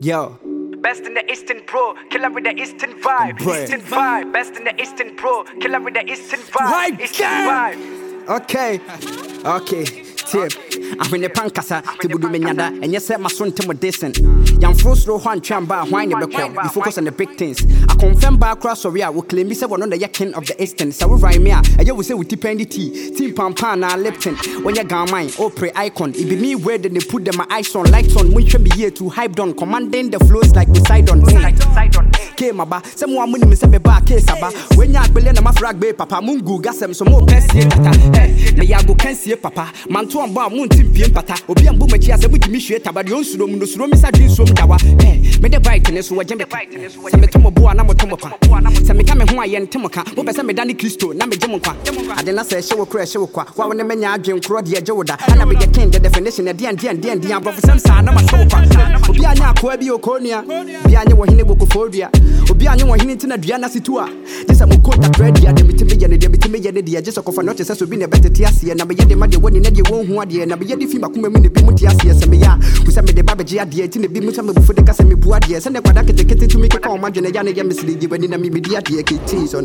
Yo. Best in the Eastern Pro, killer with the Eastern vibe. Eastern vibe, best in the Eastern Pro, killer with the Eastern vibe. Eastern vibe. Okay, tip. I'm in the pancasa to do menyada, and yes, my son Timo decent. Young Frostro Juan Chamba, why you be focus on the big things. I confirm back across Soria will claim me one on the yakin of the Eastern. So we ride me, and you will say with Tipendi tea, Team Pampana, Lipton. When you got mine, or pre icon, it be me where then they put them my eyes on, lights on, we should be here to hype down, commanding the flows like Poseidon. Came about someone when me say me back case about when you believe my frag bay papa mungu gasem so more pest tata me ya go can see papa man to amba mun timpiem pata obi ambu machi ase budi mi hwe taba de onsudo mu no suro mi sa dwen so mu dawa me de bite ne so waje me se me tomo bo na mo tomo pa se me ka me ho aye ntemo ka wo be se me dani Kristo na me gye mo kwa ade na se hye wo kra hye wo kwa wa wona menya adwen kro de agye wo da na me get king the definition e de professor sa na ma so kwa obi anya akwa bi okonua bi anya wo hene bokofodua obi anyo wo hini ntina dua na situa disa mo kota bread ya de mitime ye ne de just okofa not say so bi ne betete ase na be ye de ma de woni na de wo hu ade na be ye de fi makoma mu ne bi mu ti ase se me ya ku se me de babeje ade ti ne bi mu se me bufu de ka se me bu ade se ne kwada kete tu mi ke ka o ma dwene ya ne ye misiri gi bani na mi di ade ke ti so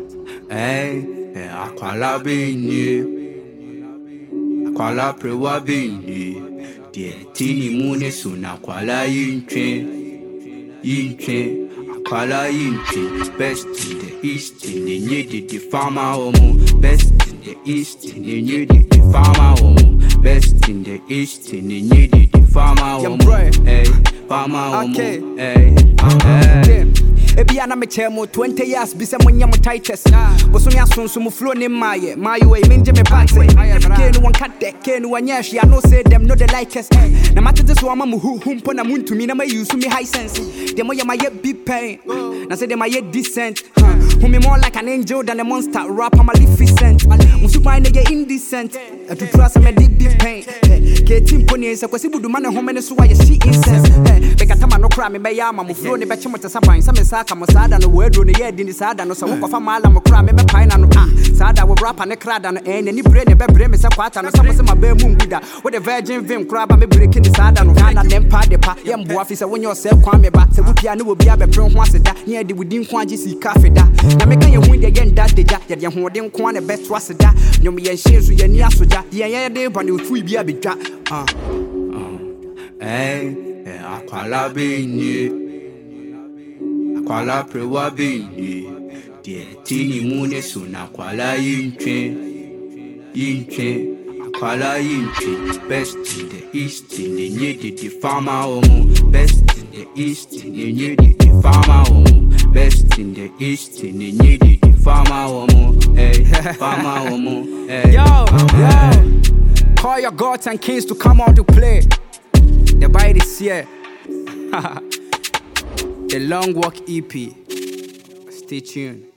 akwala bini akwala prewa bini de tini mu ne so na akwala yintwe Akwala yintwe best in the east in the needed the farmer homo best in the east in the needed the farmer homo best in the east in the needed the farmer homo hey farmer homo hey Ebia na me chemo 20 years bi se monya mo tightest boso me asonso mo flow ni maye we menje me party ke no one cut that ke no one yash I know say them no they like us na mate this one mo humpo na muntumi na ma use me high sense dem oya my big pain na say dem my decent who me more like an angel than a monster rap am Maleficent mo super na get indecent to trust me big pain ke team pony se kwasi budu man home ne so why she incense be katama no kra me be ya ma mo flow ne be chemo te saban sa me kama sada no wedo ne ye di ni sada no so wo fa mala mo kra me pai na no sada wo rapper ne kra da no ni bre ne be bre me se kwata no so ma ba mu nguda wo the virgin vim kra ba me break ni sada no na dem pa de pa ye mbo afi se wo nyo se kwa me ba se wo pia ne wo bia be pre ho aseda ne de wudi nko agi si cafe da na me kan ye hu de ye nda deja ye de ho de nko na be to aseda nyom ye hyezu ye ni asoja ye de ba ne otu bia bedwa akwala bini Akwala prewa bini de tini mu ne so na akwala yintwe akwala yintwe best in the east in the needed the farmer homo best in the east in the needed the farmer homo best in the east in the needed the farmer homo hey farmer homo hey yo call your gods and kings to come out to play the bite is here The Long Walk EP. Stay tuned.